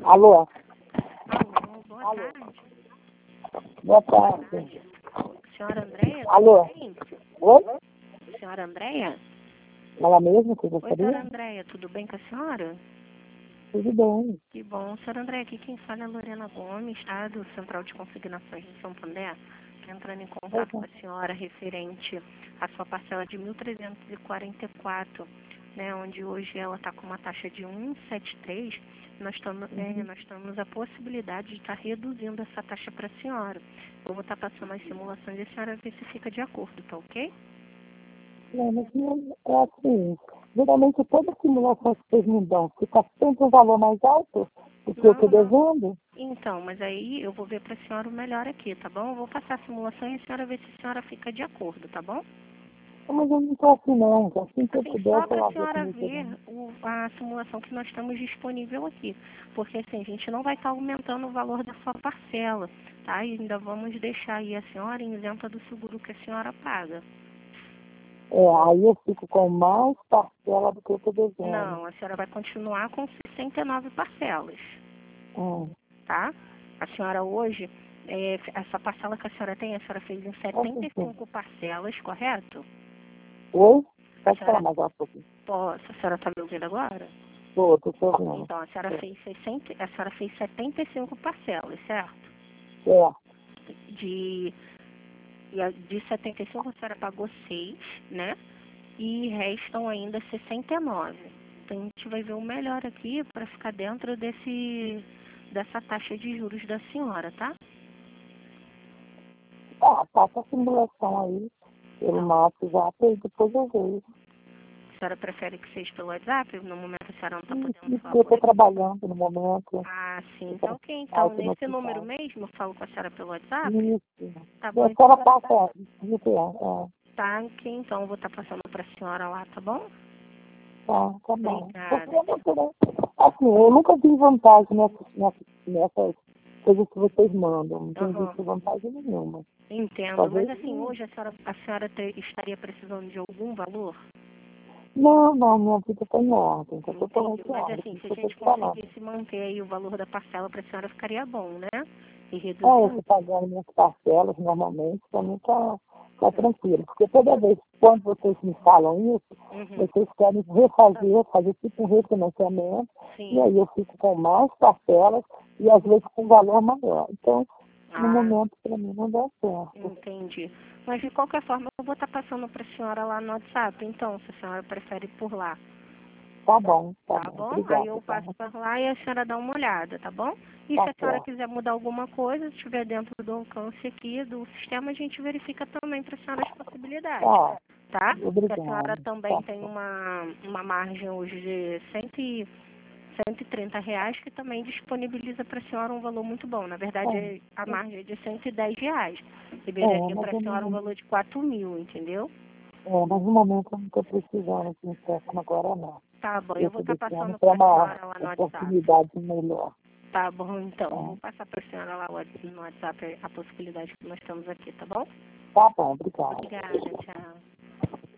Alô? Alô, boa tarde. Boa tarde. Senhora Andréia? Alô? Tudo bem? Oi? Senhora Andréia? Ela mesma que Oi, senhora gostaria? Andréia, tudo bem com a senhora? Tudo bem. Que bom. Senhora Andréia, aqui quem fala é a Lorena Gomes, tá? Do Central de Consignações de São Pandé. Tô entrando em contato com a senhora referente à sua parcela de 1.344, né? Onde hoje ela está com uma taxa de 1,73. Nós estamos a possibilidade de estar reduzindo essa taxa para a senhora. Eu vou estar passando as simulações e a senhora ver se fica de acordo, tá ok? Não, mas não é assim. Geralmente toda simulação que vocês me dão fica sempre um valor mais alto do que eu estou devendo. Então, mas aí eu vou ver para a senhora o melhor aqui, tá bom? Eu vou passar a simulação e a senhora ver se a senhora fica de acordo, tá bom? Mas eu não estou assim não. Assim que eu Assim, puder, só eu para a vou ver senhora como ver a simulação que nós temos disponível aqui. Porque assim, a gente não vai estar aumentando o valor da sua parcela, tá? E ainda vamos deixar aí a senhora isenta do seguro que a senhora paga. Aí eu fico com mais parcela do que eu estou devendo. Não, a senhora vai continuar com 69 parcelas, tá? A senhora hoje, essa parcela que a senhora tem, a senhora fez em 75 parcelas, correto? Oi? A Pode falar senhora, mais alto um pouquinho. a senhora está me ouvindo agora? Estou ouvindo. Então, a senhora fez 75 parcelas, certo? De, de 75 a senhora pagou 6, né? E restam ainda 69. Então, a gente vai ver o melhor aqui para ficar dentro dessa taxa de juros da senhora, tá? Passa a simulação aí pelo Então, WhatsApp e depois eu vejo. a senhora prefere que seja pelo WhatsApp? No momento a senhora não está podendo falar Eu por estou aqui? trabalhando no momento. Ah, sim. Tá ok. Então, Aqui no nesse número hospital. mesmo, eu falo com a senhora pelo WhatsApp? Isso. Tá A bom, senhora então. passa Tá ok, então eu vou estar passando para a senhora lá, tá bom? tá bom. Porque Obrigada. eu não tenho, assim, eu nunca vi vantagem nessas coisas que vocês mandam. Não tenho Aham. visto vantagem nenhuma. Entendo, mas Talvez assim, hoje a senhora estaria precisando de algum valor? não, minha vida está em ordem, está Entendi. totalmente em Mas ordem, assim, por isso se a que eu estou gente te falando. conseguisse manter aí o valor da parcela para a senhora ficaria bom, né? E Eu reduzir. estou pagando minhas parcelas normalmente, para mim tá tranquilo. Porque toda vez, quando vocês me falam isso, Uhum. vocês querem fazer tipo um refinanciamento, e Sim. aí eu fico com mais parcelas e às vezes com valor maior. Então, no Ah, momento, para mim, não dá certo. entendi. Mas de qualquer forma, eu vou estar passando para a senhora lá no WhatsApp, então, se a senhora prefere ir por lá. Tá bom, Tá bom? Aí obrigada, eu tá? passo por lá e a senhora dá uma olhada, tá bom? E se Tá a senhora certo. quiser mudar alguma coisa, se estiver dentro do alcance aqui do sistema, a gente verifica também para a senhora as possibilidades, Tá, tá? Porque a senhora obrigado. também Tá, tem uma margem hoje de R$ 130, que também disponibiliza para a senhora um valor muito bom. Na verdade, a margem é de R$ 110. Liberaria mas para a senhora um valor de 4.000, entendeu? mas no momento eu não estou precisando de empréstimo agora, não. Tá bom, Eu eu vou estou estar deixando passando para para a uma senhora lá no WhatsApp. oportunidade melhor. Tá bom, então. Eu Tá, vou passar para a senhora lá no WhatsApp a possibilidade que nós temos aqui, tá bom? tá bom, obrigado. Obrigada, tchau.